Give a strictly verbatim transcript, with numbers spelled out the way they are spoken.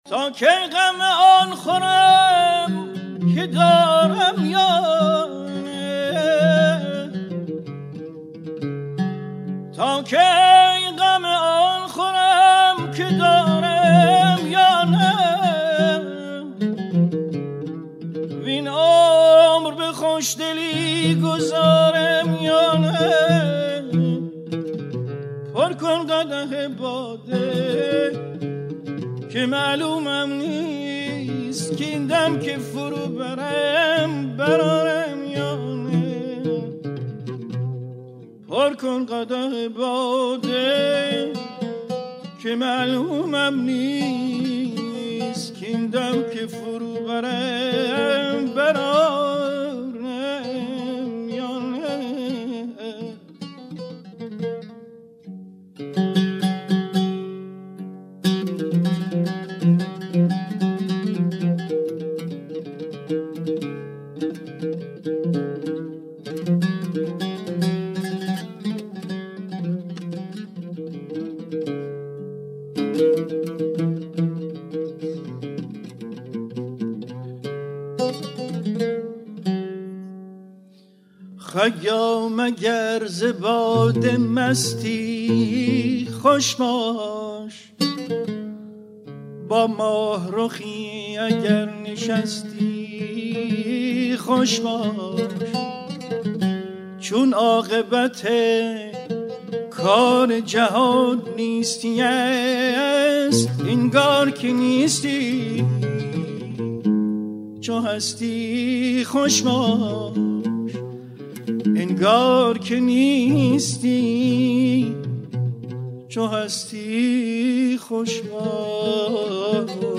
تا که غم آن خورم که دارم یانه، تا که غم آن خورم که دارم یانه، وین عمر به خوشدلی گذارم یانه. پر کن قدح باده که معلومم نیست که این دم که فرو برم برارم یا نه. پر کن قدح باده که معلومم نیست که این دم که فرو برم برارم یا نه. خیام اگر ز باده مستی خوش باش، با ماه رخی اگر نشستی خوش باش. چون عاقبت کار جهان نیستی است، انگار که نیستی چو هستی خوش باش. انگار که نیستی چو هستی خوش باش.